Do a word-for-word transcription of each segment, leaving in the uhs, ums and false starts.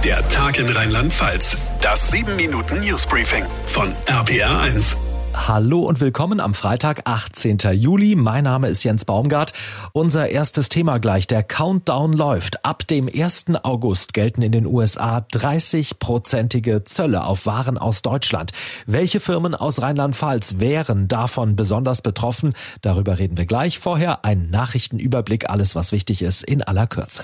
Der Tag in Rheinland-Pfalz. Das sieben Minuten Newsbriefing von R P R eins. Hallo und willkommen am Freitag, achtzehnten Juli. Mein Name ist Jens Baumgart. Unser erstes Thema gleich. Der Countdown läuft. Ab dem ersten August gelten in den U S A dreißig-prozentige Zölle auf Waren aus Deutschland. Welche Firmen aus Rheinland-Pfalz wären davon besonders betroffen? Darüber reden wir gleich. Vorher ein Nachrichtenüberblick. Alles, was wichtig ist, in aller Kürze.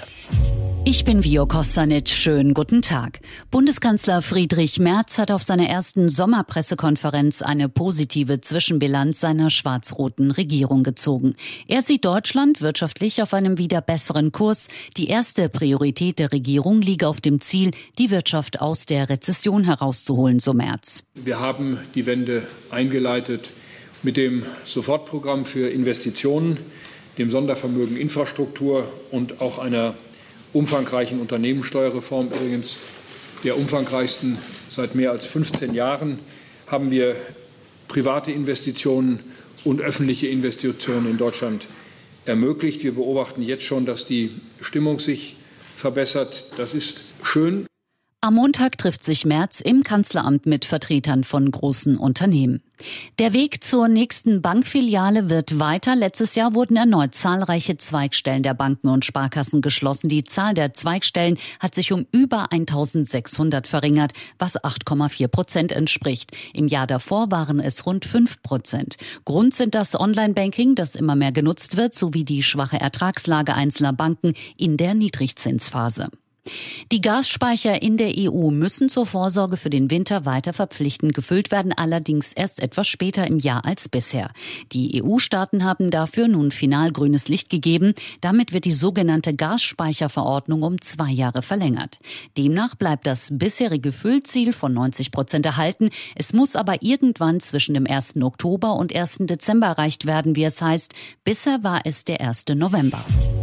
Ich bin Vio Kostanic. Schönen guten Tag. Bundeskanzler Friedrich Merz hat auf seiner ersten Sommerpressekonferenz eine positive Zwischenbilanz seiner schwarz-roten Regierung gezogen. Er sieht Deutschland wirtschaftlich auf einem wieder besseren Kurs. Die erste Priorität der Regierung liege auf dem Ziel, die Wirtschaft aus der Rezession herauszuholen, so Merz. Wir haben die Wende eingeleitet mit dem Sofortprogramm für Investitionen, dem Sondervermögen Infrastruktur und auch einer umfangreichen Unternehmenssteuerreform, übrigens der umfangreichsten seit mehr als fünfzehn Jahren, haben wir private Investitionen und öffentliche Investitionen in Deutschland ermöglicht. Wir beobachten jetzt schon, dass die Stimmung sich verbessert. Das ist schön. Am Montag trifft sich Merz im Kanzleramt mit Vertretern von großen Unternehmen. Der Weg zur nächsten Bankfiliale wird weiter. Letztes Jahr wurden erneut zahlreiche Zweigstellen der Banken und Sparkassen geschlossen. Die Zahl der Zweigstellen hat sich um über eintausendsechshundert verringert, was acht Komma vier Prozent entspricht. Im Jahr davor waren es rund fünf Prozent. Grund sind das Online-Banking, das immer mehr genutzt wird, sowie die schwache Ertragslage einzelner Banken in der Niedrigzinsphase. Die Gasspeicher in der E U müssen zur Vorsorge für den Winter weiter verpflichtend gefüllt werden, allerdings erst etwas später im Jahr als bisher. Die E U-Staaten haben dafür nun final grünes Licht gegeben. Damit wird die sogenannte Gasspeicherverordnung um zwei Jahre verlängert. Demnach bleibt das bisherige Füllziel von neunzig Prozent erhalten. Es muss aber irgendwann zwischen dem ersten Oktober und ersten Dezember erreicht werden, wie es heißt. Bisher war es der erste November.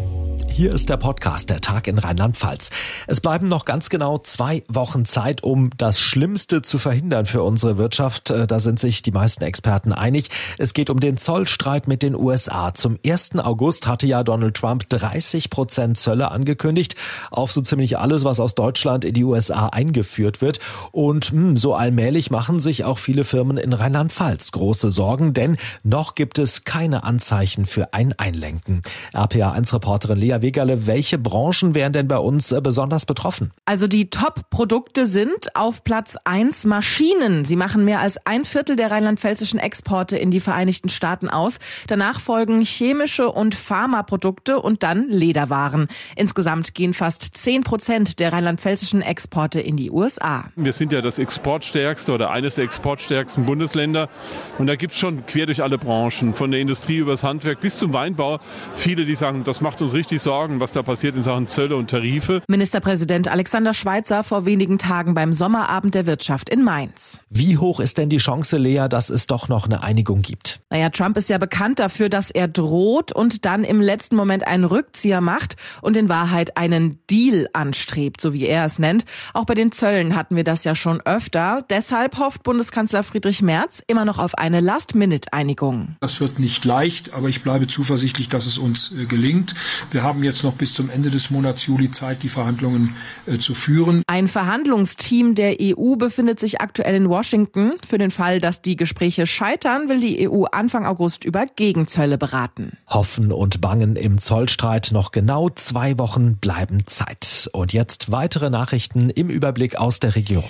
Hier ist der Podcast, der Tag in Rheinland-Pfalz. Es bleiben noch ganz genau zwei Wochen Zeit, um das Schlimmste zu verhindern für unsere Wirtschaft. Da sind sich die meisten Experten einig. Es geht um den Zollstreit mit den U S A. Zum ersten August hatte ja Donald Trump dreißig Prozent Zölle angekündigt auf so ziemlich alles, was aus Deutschland in die U S A eingeführt wird. Und mh, so allmählich machen sich auch viele Firmen in Rheinland-Pfalz große Sorgen, denn noch gibt es keine Anzeichen für ein Einlenken. R P R eins Reporterin Lea Wegerle, welche Branchen wären denn bei uns besonders betroffen? Also die Top-Produkte sind auf Platz eins Maschinen. Sie machen mehr als ein Viertel der rheinland-pfälzischen Exporte in die Vereinigten Staaten aus. Danach folgen chemische und Pharmaprodukte und dann Lederwaren. Insgesamt gehen fast zehn Prozent der rheinland-pfälzischen Exporte in die U S A. Wir sind ja das exportstärkste oder eines der exportstärksten Bundesländer. Und da gibt es schon quer durch alle Branchen, von der Industrie über das Handwerk bis zum Weinbau, viele, die sagen, das macht uns richtig Sorgen. Sorgen, was da passiert in Sachen Zölle und Tarife. Ministerpräsident Alexander Schweitzer vor wenigen Tagen beim Sommerabend der Wirtschaft in Mainz. Wie hoch ist denn die Chance, Lea, dass es doch noch eine Einigung gibt? Naja, Trump ist ja bekannt dafür, dass er droht und dann im letzten Moment einen Rückzieher macht und in Wahrheit einen Deal anstrebt, so wie er es nennt. Auch bei den Zöllen hatten wir das ja schon öfter. Deshalb hofft Bundeskanzler Friedrich Merz immer noch auf eine Last-Minute-Einigung. Das wird nicht leicht, aber ich bleibe zuversichtlich, dass es uns äh, gelingt. Wir haben jetzt noch bis zum Ende des Monats Juli Zeit, die Verhandlungen äh, zu führen. Ein Verhandlungsteam der E U befindet sich aktuell in Washington. Für den Fall, dass die Gespräche scheitern, will die E U Anfang August über Gegenzölle beraten. Hoffen und Bangen im Zollstreit. Noch genau zwei Wochen bleiben Zeit. Und jetzt weitere Nachrichten im Überblick aus der Region.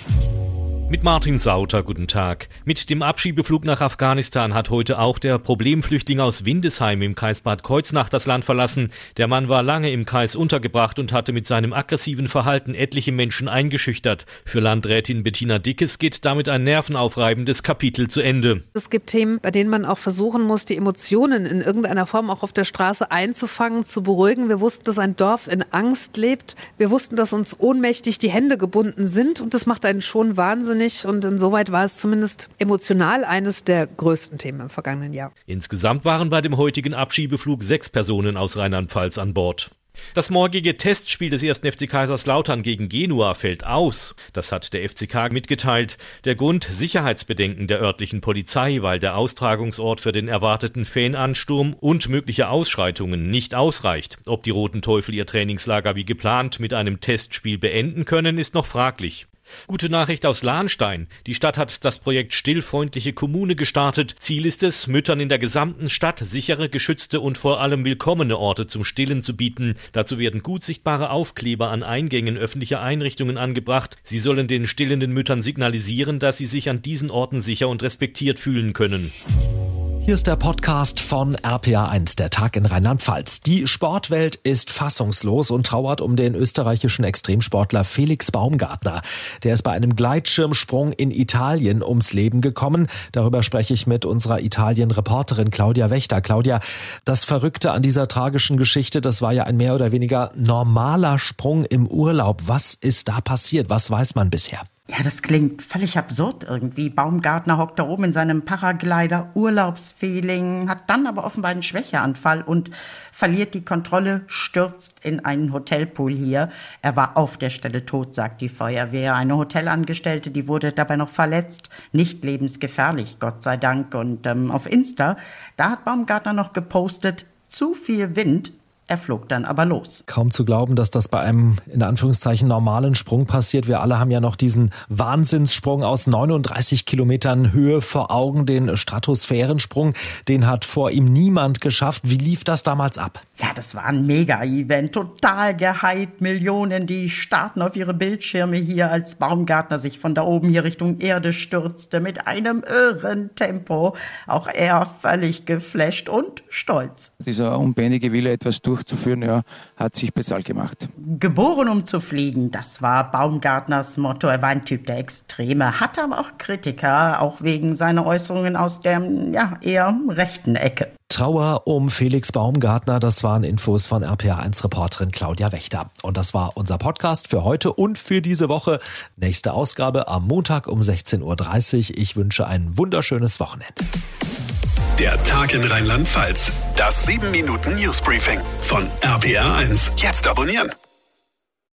Mit Martin Sauter, guten Tag. Mit dem Abschiebeflug nach Afghanistan hat heute auch der Problemflüchtling aus Windesheim im Kreis Bad Kreuznach das Land verlassen. Der Mann war lange im Kreis untergebracht und hatte mit seinem aggressiven Verhalten etliche Menschen eingeschüchtert. Für Landrätin Bettina Dickes geht damit ein nervenaufreibendes Kapitel zu Ende. Es gibt Themen, bei denen man auch versuchen muss, die Emotionen in irgendeiner Form auch auf der Straße einzufangen, zu beruhigen. Wir wussten, dass ein Dorf in Angst lebt. Wir wussten, dass uns ohnmächtig die Hände gebunden sind und das macht einen schon wahnsinnig. Und insoweit war es zumindest emotional eines der größten Themen im vergangenen Jahr. Insgesamt waren bei dem heutigen Abschiebeflug sechs Personen aus Rheinland-Pfalz an Bord. Das morgige Testspiel des ersten F C Kaiserslautern gegen Genua fällt aus. Das hat der F C K mitgeteilt. Der Grund: Sicherheitsbedenken der örtlichen Polizei, weil der Austragungsort für den erwarteten Fanansturm und mögliche Ausschreitungen nicht ausreicht. Ob die Roten Teufel ihr Trainingslager wie geplant mit einem Testspiel beenden können, ist noch fraglich. Gute Nachricht aus Lahnstein. Die Stadt hat das Projekt Stillfreundliche Kommune gestartet. Ziel ist es, Müttern in der gesamten Stadt sichere, geschützte und vor allem willkommene Orte zum Stillen zu bieten. Dazu werden gut sichtbare Aufkleber an Eingängen öffentlicher Einrichtungen angebracht. Sie sollen den stillenden Müttern signalisieren, dass sie sich an diesen Orten sicher und respektiert fühlen können. Hier ist der Podcast von R P A eins, der Tag in Rheinland-Pfalz. Die Sportwelt ist fassungslos und trauert um den österreichischen Extremsportler Felix Baumgartner. Der ist bei einem Gleitschirmsprung in Italien ums Leben gekommen. Darüber spreche ich mit unserer Italien-Reporterin Claudia Wächter. Claudia, das Verrückte an dieser tragischen Geschichte, das war ja ein mehr oder weniger normaler Sprung im Urlaub. Was ist da passiert? Was weiß man bisher? Ja, das klingt völlig absurd irgendwie. Baumgartner hockt da oben in seinem Paraglider, Urlaubsfeeling, hat dann aber offenbar einen Schwächeanfall und verliert die Kontrolle, stürzt in einen Hotelpool hier. Er war auf der Stelle tot, sagt die Feuerwehr. Eine Hotelangestellte, die wurde dabei noch verletzt. Nicht lebensgefährlich, Gott sei Dank. Und ähm, auf Insta, da hat Baumgartner noch gepostet, zu viel Wind. Er flog dann aber los. Kaum zu glauben, dass das bei einem, in Anführungszeichen, normalen Sprung passiert. Wir alle haben ja noch diesen Wahnsinnssprung aus neununddreißig Kilometern Höhe vor Augen, den Stratosphärensprung. Den hat vor ihm niemand geschafft. Wie lief das damals ab? Ja, das war ein Mega-Event, total gehypt. Millionen, die starten auf ihre Bildschirme hier, als Baumgartner sich von da oben hier Richtung Erde stürzte, mit einem irren Tempo. Auch er völlig geflasht und stolz. Dieser unbändige Wille, etwas durchzuführen, ja, hat sich bezahlt gemacht. Geboren, um zu fliegen, das war Baumgartners Motto. Er war ein Typ der Extreme, hatte aber auch Kritiker, auch wegen seiner Äußerungen aus der, ja, eher rechten Ecke. Trauer um Felix Baumgartner, das waren Infos von R P A eins Reporterin Claudia Wächter. Und das war unser Podcast für heute und für diese Woche. Nächste Ausgabe am Montag um sechzehn Uhr dreißig. Ich wünsche ein wunderschönes Wochenende. Der Tag in Rheinland-Pfalz. Das sieben Minuten Newsbriefing von R P A eins. Jetzt abonnieren.